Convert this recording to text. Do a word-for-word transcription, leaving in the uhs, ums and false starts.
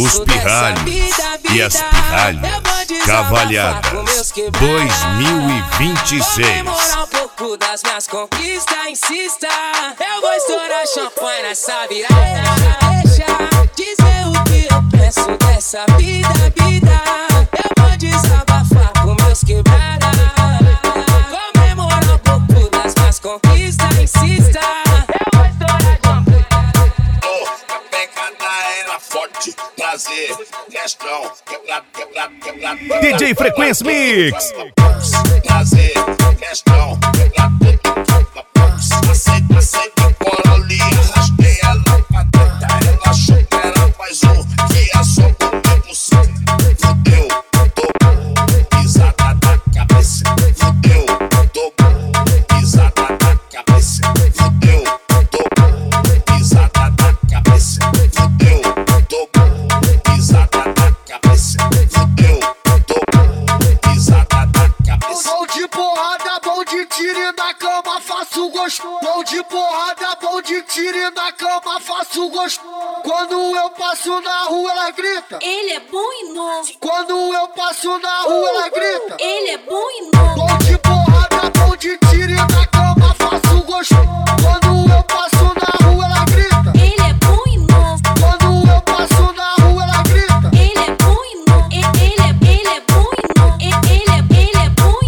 Os pirralhos e as pirralhas cavalhadas dois mil e vinte e seis. Comemorar um pouco das minhas conquistas, insista. Eu vou estourar champanhe nessa virada. Deixa dizer o que eu penso dessa vida, vida. Eu vou desabafar com meus quebradas. Comemorar um pouco das minhas conquistas, insista. Eu vou estourar champanhe. Oh, a pegada era forte, prazer, questão, quebrado, quebrado, quebrado. D J Frequência Mix. Prazer, questão, quebrado, aceita, aceita, bora ali, arrastei ela pra dentro, ela achou que era mais um, que é só comigo, fudeu, tô pisada na cabeça, fudeu, tô pisada na cabeça, fudeu, tô pisada na cabeça, fudeu, tô pisada na cabeça, fudeu, tô pisada na cabeça. Bom de porrada, bom de tiro e na cama faço gosto. Bom de porrada, bom de tiro e na cama faço gosto. Quando eu passo na rua ela grita, ele é bom e novo. quando eu passo na rua ela grita, ele é bom e novo. bom de porrada.